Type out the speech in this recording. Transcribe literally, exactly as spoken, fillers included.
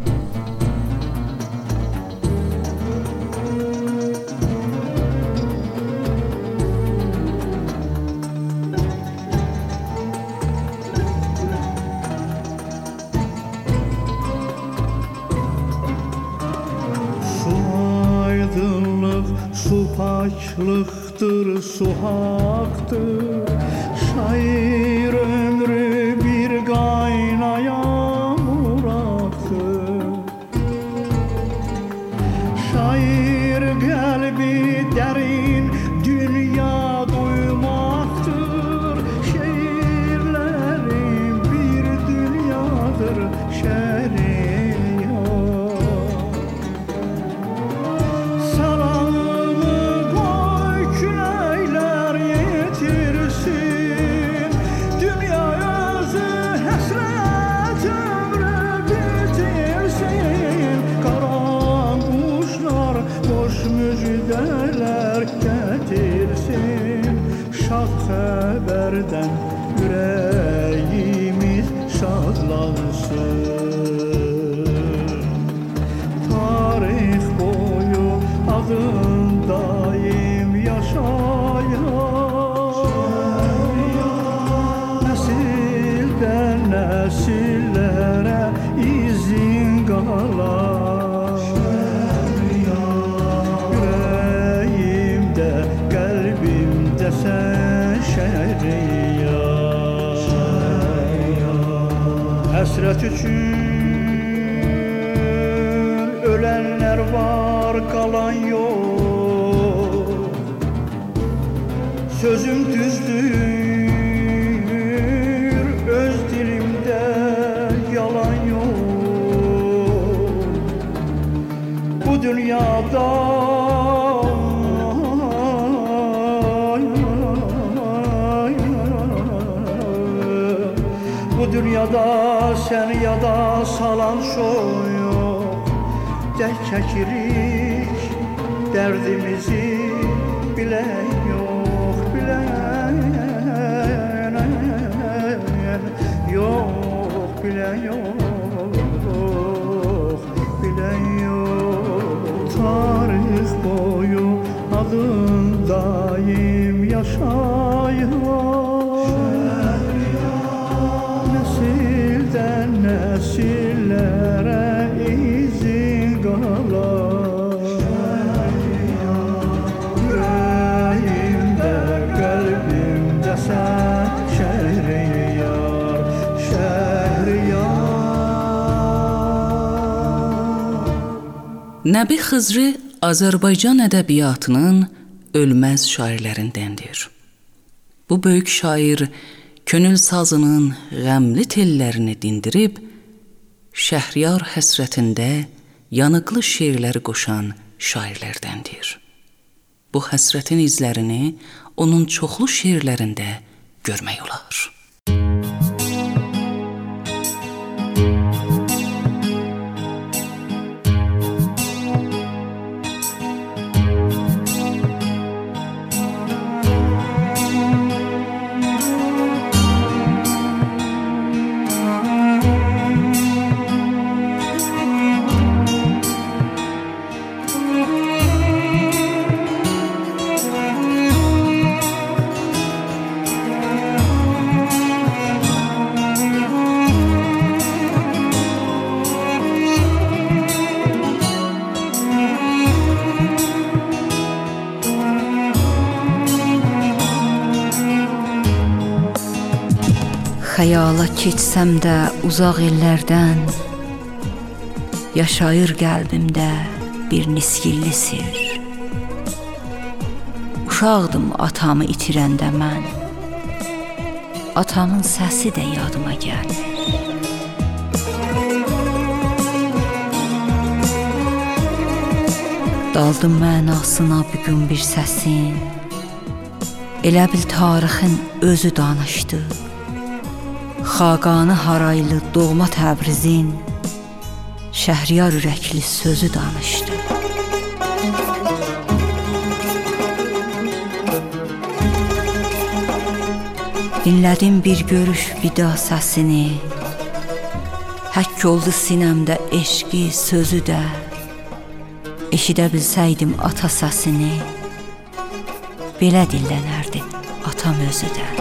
Su paçlıktır, su haktır. Şair ömrü bir kaynaya muraktır. Şair kalbi derin dünya duymaktır. Şiirlerin bir dünyadır şeriyat. Müjdeler getirsin, şad haberden yüreğimiz şadlansın. Tarih boyu adın daim yaşayar, nesilden nesillere izin kalar. Sen şehriyar, hasret için ölenler var, kalan yok. Sözüm düzdür, öz dilimde yalan yok. Bu dünyada Bu dünyada sen ya da salan şoy yok. Dek çekirik derdimizi bilen yok, bilen yok, bilen yok, bilen yok. Tarih boyu adın daim yaşayır. Nesilden nesillere izin kalar. Yüreğimde, kalbimde sen Şehriyar, Şehriyar. Nəbi Xızri Azərbaycan ədəbiyyatının ölməz şairlərindəndir. Bu böyük şair könül sazının qəmli tellərini dindirib, Şəhriyar həsrətində yanıqlı şeirləri qoşan şairlərdəndir. Bu həsrətin izlərini onun çoxlu şeirlərində görmək olar. Xəyala keçsəm də uzaq ellərdən, yaşayır qəlbimdə bir nisgilli sir. Uşaqdım atamı itirəndə mən, atamın səsi də yadıma gəlir. Daldım mənasına bugün bir səsin, elə bil tarixin özü danışdı. Xaqanı haraylı doğma Təbrizin Şəhriyar ürəkli sözü danışdı. Dinlədim bir görüş vida səsini, Həkk oldu sinəmdə eşqi, sözü də. Eşidə bilsəydim ata səsini, belə dillənərdi atam özü də.